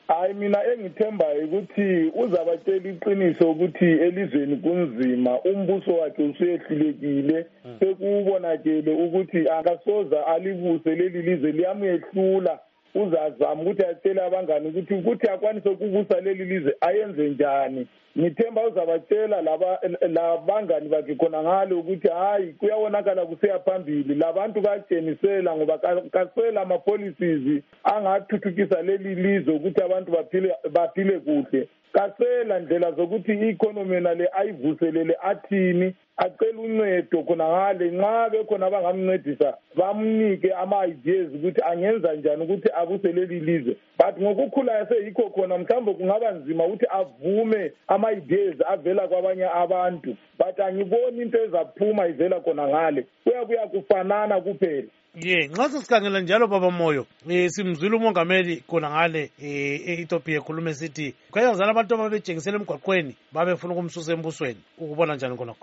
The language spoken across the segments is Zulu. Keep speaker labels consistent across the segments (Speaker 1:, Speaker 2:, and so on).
Speaker 1: Hayi mina engithembayo ukuthi uzabatshela iqiniso ukuthi elizweni kunzima, umbuso wakhe usuyehlulekile, sekubonakele ukuthi akasoza alibuse leli lizwe liyamehlula. Uzazama ukuthi atshele abangani ukuthi akwanise ukubusa leli lizwe ayenze njani. Ngithemba uzabatshela labangani bakhe khona ngale ukuthi hayi kuyawonakala kusiya phambili, labantu batshenisela ngoba kasela ama-policies angathuthukisa leli lizwe ukuthi abantu baphile kuhle. Kasela ndlela zokuthi i-economy nale ayivuselele athini, acela uncedo khona ngale. Nxa bekhona abangamncedisa bamnike ama-ideas ukuthi angenza njani ukuthi abuse leli lizwe. But ngokukhula yaseyikho khona mhlawumbe kungaba nzima ukuthi avume ama-ideas avela kwabanye abantu, but angiboni into ezaphuma ivela khona ngale, kuyabuya kufanana kuphela.
Speaker 2: Nxa sesikhangela njalo baba Moyo, simzwile umongameli khona ngale e-Ethiopia ekhuluma esithi kwayazala abantu ababejengisela emgwaqweni babefuna ukumsusa embusweni. Ukubona njani khonokho?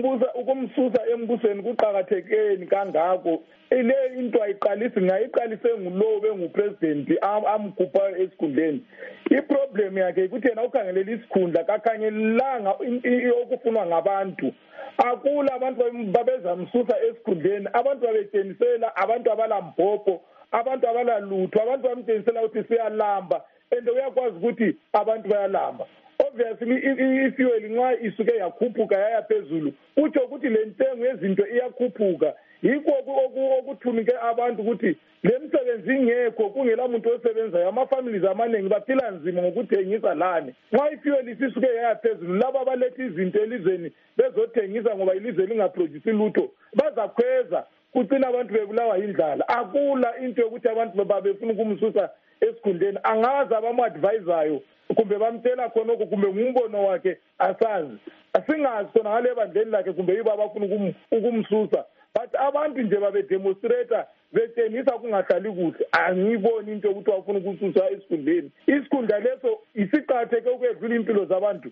Speaker 1: Ukumsusa embusweni kuqakathekeni kangako. Ile into ngayiqalise ngulowo bengupresident amkhupha esikhundleni. Iproblem yakhe ukuthi yena ukhangelela isikhundla kakhangelanga okufunwa ngabantu. Akula abantu babezamsusa esikhundleni, abantu babetshenisela, abantu abalambhobho, abantu abalalutho, abantu bamtshenisela ukuthi siyalamba, and uyakwazi ukuthi abantu bayalamba. Obviously i-fuel nxa isuke yakhuphuka yaya phezulu, kutsho ukuthi le ntengo yezinto iyakhuphuka. Yikho okuthunike abantu ukuthi le msebenzi ingekho, kungela muntu osebenzayo, ama-families amaningi baphila nzima ngokuthengisa lani. Nxa i-fuel isisuke yaya phezulu, laba abaletha izinto elizweni bezothengisa ngoba ilizwe lingaproduce lutho bazakhweza, kucina abantu bebulawa yindlala. Akula into yokuthi abantu babefuna ukumsusa esikhundleni. Angazi abamu-advisayo kumbe bamtshela khonokho kumbe ngumbono wakhe asazi. Asingazi khona ngale bandleni lakhe kumbe yibo abafuna ukumsusa. But abantu nje babedemonstrata betshengisa kungahlali kuhle. Angiboni into yokuthi wafuna ukususa esikhundleni. Isikhundla leso isiqakatheke ukwedlula impilo zabantu.